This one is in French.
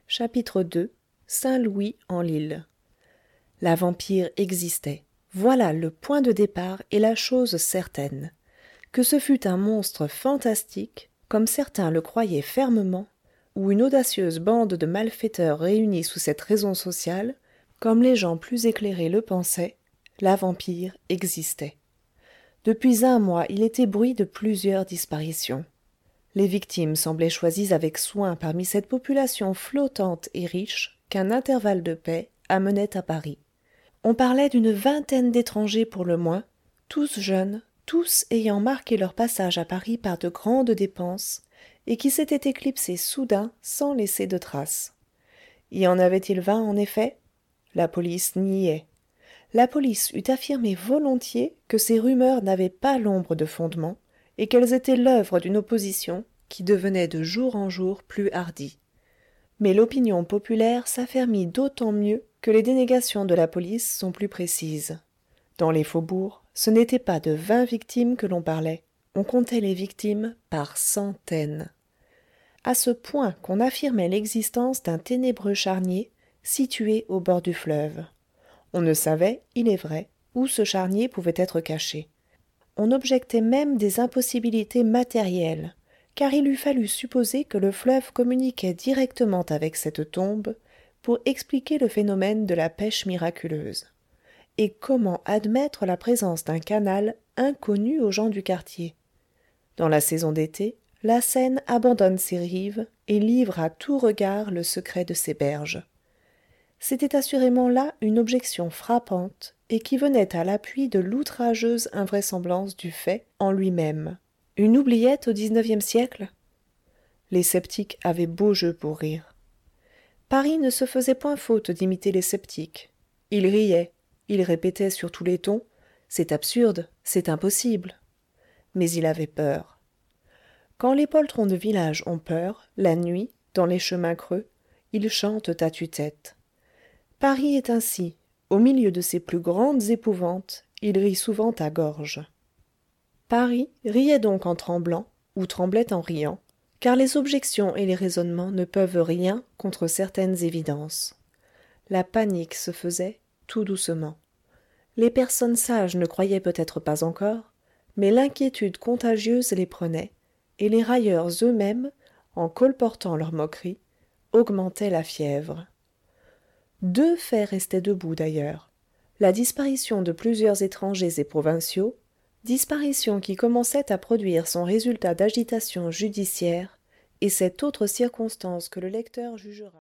Chapitre 2 Saint-Louis en l'île. La vampire existait. Voilà le point de départ et la chose certaine. Que ce fût un monstre fantastique, comme certains le croyaient fermement, ou une audacieuse bande de malfaiteurs réunis sous cette raison sociale, comme les gens plus éclairés le pensaient, la vampire existait. Depuis un mois, il était bruit de plusieurs disparitions. Les victimes semblaient choisies avec soin parmi cette population flottante et riche qu'un intervalle de paix amenait à Paris. On parlait d'une vingtaine d'étrangers pour le moins, tous jeunes, tous ayant marqué leur passage à Paris par de grandes dépenses, et qui s'étaient éclipsés soudain sans laisser de traces. Y en avait-il 20 en effet? La police niait. La police eût affirmé volontiers que ces rumeurs n'avaient pas l'ombre de fondement, et qu'elles étaient l'œuvre d'une opposition qui devenait de jour en jour plus hardie. Mais l'opinion populaire s'affermit d'autant mieux que les dénégations de la police sont plus précises. Dans les faubourgs, ce n'était pas de 20 victimes que l'on parlait, on comptait les victimes par centaines. À ce point qu'on affirmait l'existence d'un ténébreux charnier situé au bord du fleuve. On ne savait, il est vrai, où ce charnier pouvait être caché. On objectait même des impossibilités matérielles, car il eût fallu supposer que le fleuve communiquait directement avec cette tombe pour expliquer le phénomène de la pêche miraculeuse. Et comment admettre la présence d'un canal inconnu aux gens du quartier? Dans la saison d'été, la Seine abandonne ses rives et livre à tout regard le secret de ses berges. C'était assurément là une objection frappante et qui venait à l'appui de l'outrageuse invraisemblance du fait en lui-même. Une oubliette au XIXe siècle? Les sceptiques avaient beau jeu pour rire. Paris ne se faisait point faute d'imiter les sceptiques. Il riait, il répétait sur tous les tons « c'est absurde, c'est impossible ». Mais il avait peur. Quand les poltrons de village ont peur, la nuit, dans les chemins creux, ils chantent à tue-tête. Paris est ainsi, au milieu de ses plus grandes épouvantes, il rit souvent à gorge. Paris riait donc en tremblant, ou tremblait en riant, car les objections et les raisonnements ne peuvent rien contre certaines évidences. La panique se faisait tout doucement. Les personnes sages ne croyaient peut-être pas encore, mais l'inquiétude contagieuse les prenait, et les railleurs eux-mêmes, en colportant leurs moqueries, augmentaient la fièvre. Deux faits restaient debout d'ailleurs. La disparition de plusieurs étrangers et provinciaux, disparition qui commençait à produire son résultat d'agitation judiciaire, et cette autre circonstance que le lecteur jugera